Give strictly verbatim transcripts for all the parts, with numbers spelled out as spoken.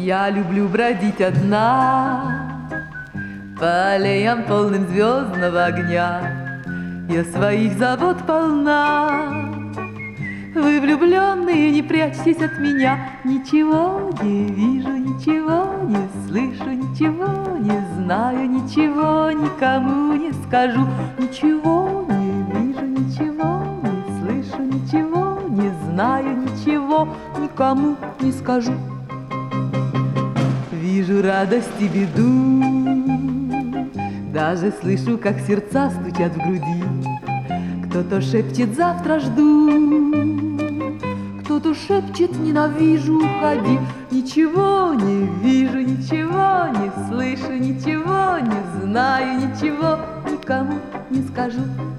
Я люблю бродить одна по аллеям, полным звездного огня. Я своих забот полна. Вы, влюбленные, не прячьтесь от меня. Ничего не вижу, ничего не слышу, ничего не знаю, ничего никому не скажу. Ничего не вижу, ничего не слышу, ничего не знаю, ничего никому не скажу. Вижу радость и беду, даже слышу, как сердца стучат в груди. Кто-то шепчет: завтра жду, кто-то шепчет: ненавижу, уходи. Ничего не вижу, ничего не слышу, ничего не знаю, ничего никому не скажу.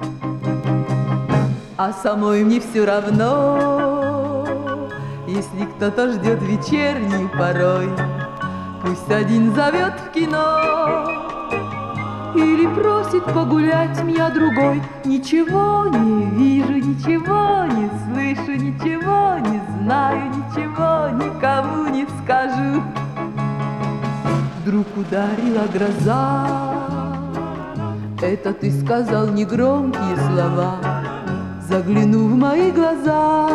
А самой мне все равно, если кто-то ждет вечернюю порой. Пусть один зовет в кино или просит погулять меня другой. Ничего не вижу, ничего не слышу, ничего не знаю, ничего никому не скажу. Вдруг ударила гроза, это ты сказал негромкие слова, заглянув в мои глаза,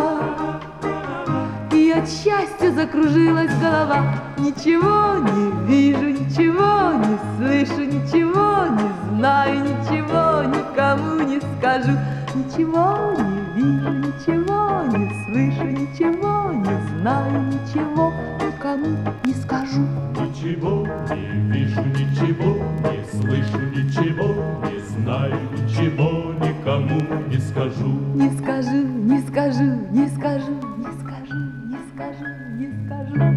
и от счастья закружилась голова. Ничего не вижу, ничего не слышу, ничего не знаю, ничего никому не скажу. Ничего не вижу, ничего не слышу, ничего не знаю, ничего никому не скажу. Ничего не вижу, ничего не слышу, ничего не знаю, ничего никому не скажу. Не скажу, не скажу, не скажу, не скажу, не скажу, не скажу.